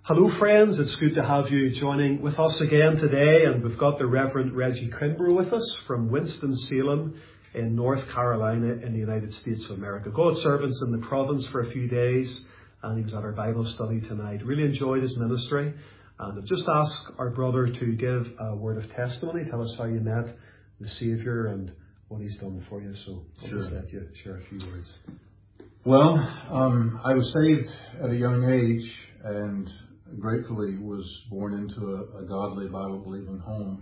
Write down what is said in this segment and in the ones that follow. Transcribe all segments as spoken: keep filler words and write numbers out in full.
Hello friends, it's good to have you joining with us again today, and we've got the Reverend Reggie Kimbrough with us from Winston-Salem in North Carolina in the United States of America. God's servant's in the province for a few days and he was at our Bible study tonight. Really enjoyed his ministry, and I've just asked our brother to give a word of testimony, tell us how you met the Saviour and what he's done for you. So I'll Sure. just let you share a few words. Well, um, I was saved at a young age and gratefully was born into a, a godly Bible-believing home,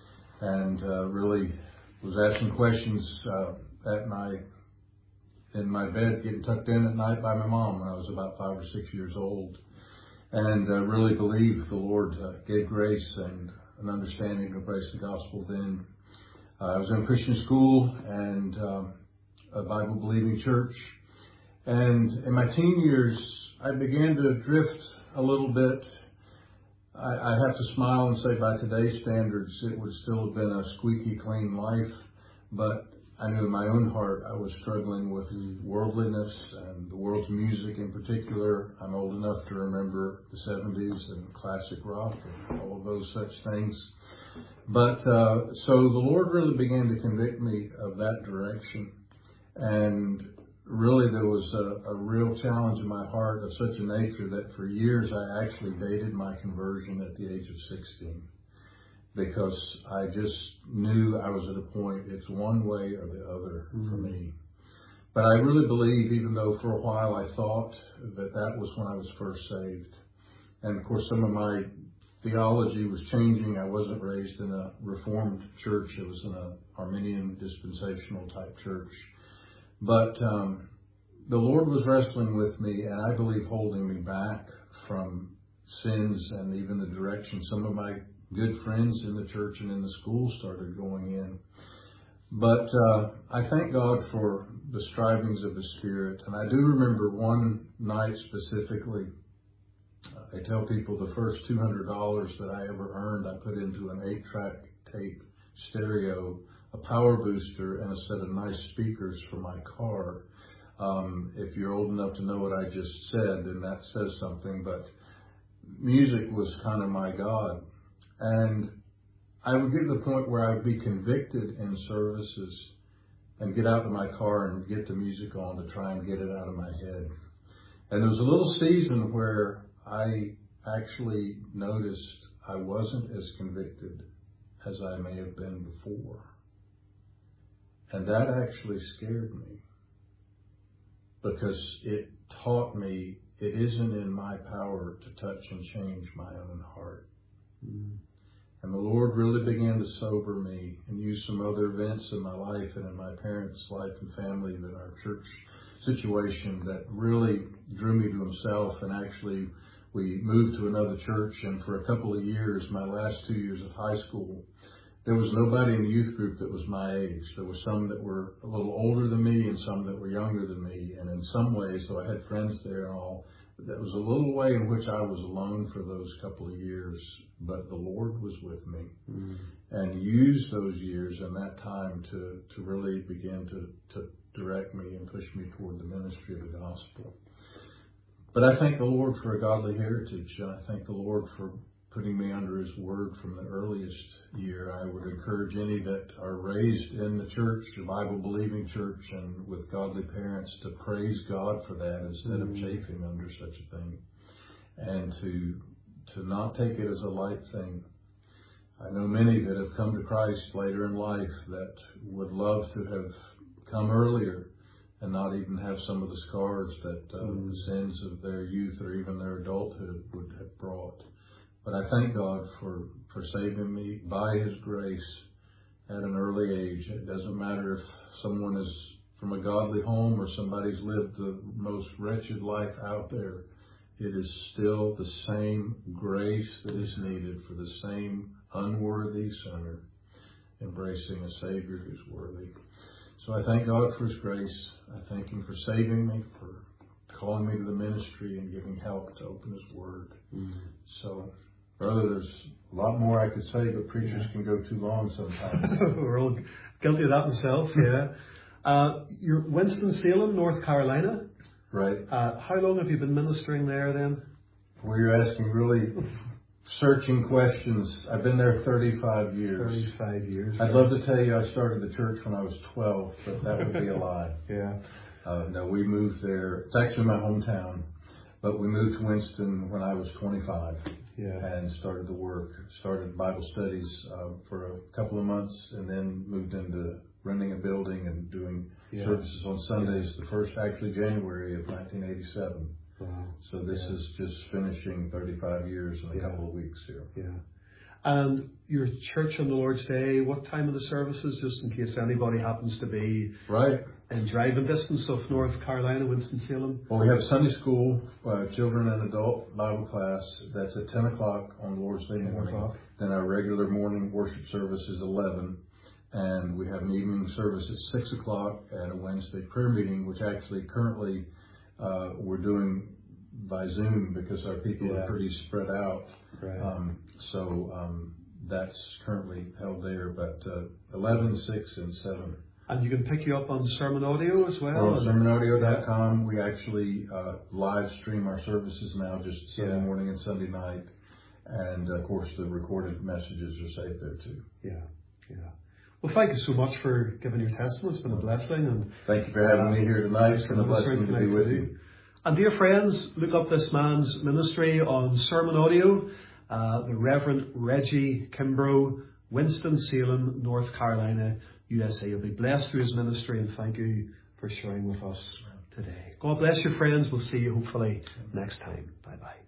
and uh, really was asking questions uh, at my in my bed, getting tucked in at night by my mom when I was about five or six years old, and uh, really believed the Lord uh, gave grace and an understanding of grace the gospel then. Uh, I was in Christian school and um, a Bible-believing church, and in my teen years I began to drift a little bit. I, I have to smile and say by today's standards it would still have been a squeaky clean life, but I knew in my own heart I was struggling with worldliness and the world's music in particular. I'm old enough to remember the seventies and classic rock and all of those such things. But uh, so the Lord really began to convict me of that direction, and really there was a, a real challenge in my heart of such a nature that for years I actually dated my conversion at the age of sixteen, because I just knew I was at a point, it's one way or the other mm-hmm. for me. But I really believe, even though for a while I thought that that was when I was first saved, and of course some of my theology was changing. I wasn't raised in a Reformed church. It was in a Arminian dispensational type church. But um, the Lord was wrestling with me, and I believe holding me back from sins and even the direction some of my good friends in the church and in the school started going in. But uh, I thank God for the strivings of the Spirit. And I do remember one night specifically, I tell people the first two hundred dollars that I ever earned, I put into an eight-track tape stereo, a power booster, and a set of nice speakers for my car. Um, if you're old enough to know what I just said, then that says something. But music was kind of my God. And I would get to the point where I would be convicted in services and get out of my car and get the music on to try and get it out of my head. And there was a little season where I actually noticed I wasn't as convicted as I may have been before. And that actually scared me, because it taught me it isn't in my power to touch and change my own heart. Mm. And the Lord really began to sober me and use some other events in my life and in my parents' life and family, and in our church situation, that really drew me to Himself. And actually we moved to another church, and for a couple of years, my last two years of high school, there was nobody in the youth group that was my age. There were some that were a little older than me and some that were younger than me. And in some ways, though I had friends there and all, there was a little way in which I was alone for those couple of years. But the Lord was with me mm. and used those years and that time to, to really begin to, to direct me and push me toward the ministry of the gospel. But I thank the Lord for a godly heritage. And I thank the Lord for putting me under His word from the earliest year. I would encourage any that are raised in the church, the Bible-believing church, and with godly parents, to praise God for that instead mm-hmm. of chafing under such a thing, and to to not take it as a light thing. I know many that have come to Christ later in life that would love to have come earlier and not even have some of the scars that uh, mm-hmm. the sins of their youth or even their adulthood would have brought. But I thank God for, for saving me by His grace at an early age. It doesn't matter if someone is from a godly home or somebody's lived the most wretched life out there. It is still the same grace that is needed for the same unworthy sinner embracing a Savior who's worthy. So I thank God for His grace. I thank Him for saving me, for calling me to the ministry and giving help to open His Word. Mm-hmm. So, brother, there's a lot more I could say, but preachers yeah. can go too long sometimes. We're all guilty of that myself, yeah. Uh, you're Winston-Salem, North Carolina. Right. Uh, how long have you been ministering there then? Well, you're asking really searching questions. I've been there thirty-five years. thirty-five years. I'd love to tell you I started the church when I was twelve, but that would be a lie. Yeah. Uh, no, we moved there. It's actually my hometown, but we moved to Winston when I was twenty-five. Yeah. And started the work. Started Bible studies uh, for a couple of months, and then moved into renting a building and doing yeah. services on Sundays. The first, actually, January of nineteen eighty-seven. Wow. So this yeah. is just finishing thirty-five years in a yeah. couple of weeks here. Yeah. And your church on the Lord's Day, what time of the services, just in case anybody happens to be right in driving distance of North Carolina, Winston-Salem? Well, we have Sunday school, uh, children and adult Bible class. That's at ten o'clock on the Lord's Day morning. O'clock. Then our regular morning worship service is eleven. And we have an evening service at six o'clock and a Wednesday prayer meeting, which actually currently uh, we're doing by Zoom because our people yeah. are pretty spread out. Right. Um, so um, that's currently held there, but uh, eleven, six, and seven. And you can pick you up on Sermon Audio as well? On sermon audio dot com. Yeah. We actually uh, live stream our services now, just Sunday yeah. morning and Sunday night. And, of course, the recorded messages are saved there, too. Yeah, yeah. Well, thank you so much for giving your testimony. It's been a blessing. And thank you for having uh, me here tonight. It's been a blessing to be with you. And dear friends, look up this man's ministry on Sermon Audio, uh, the Reverend Reggie Kimbrough, Winston-Salem, North Carolina, U S A. You'll be blessed through his ministry, and thank you for sharing with us today. God bless you, friends. We'll see you hopefully next time. Bye-bye.